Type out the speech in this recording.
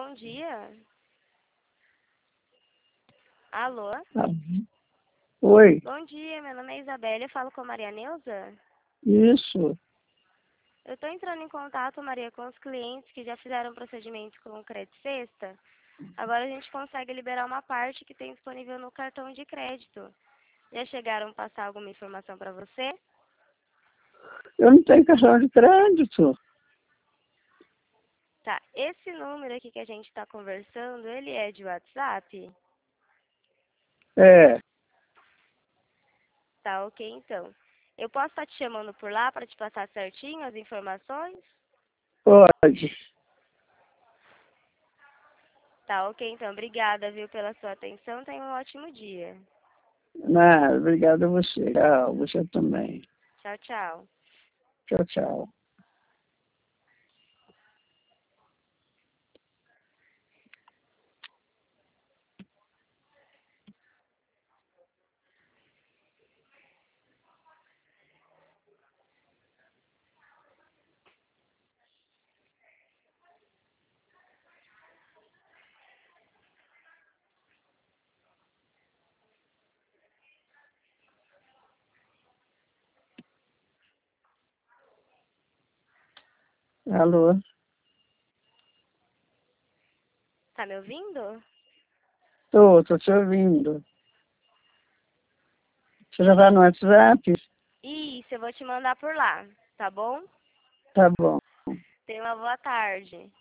bom dia. Alô? Ah, oi, Bom dia, meu nome é Isabela, eu falo com a Maria Neuza. isso. Eu estou entrando em contato, Maria, com os clientes que já fizeram procedimento com o Crédito Sexta. Agora a gente consegue liberar uma parte que tem disponível no cartão de crédito. Já chegaram a passar alguma informação para você? Eu não tenho cartão de crédito. Tá, esse número aqui que a gente está conversando, ele é de WhatsApp? É, Tá, ok, então. Eu posso estar te chamando por lá para te passar certinho as informações? pode. Tá, ok, então. Obrigada, viu, pela sua atenção. Tenha um ótimo dia. Nada, obrigado a você. Tchau, você também. Tchau, tchau. Tchau, tchau. Alô? Tá me ouvindo? Tô te ouvindo. Você já tá no WhatsApp? Isso, eu vou te mandar por lá, tá bom? Tá bom. Tenha uma boa tarde.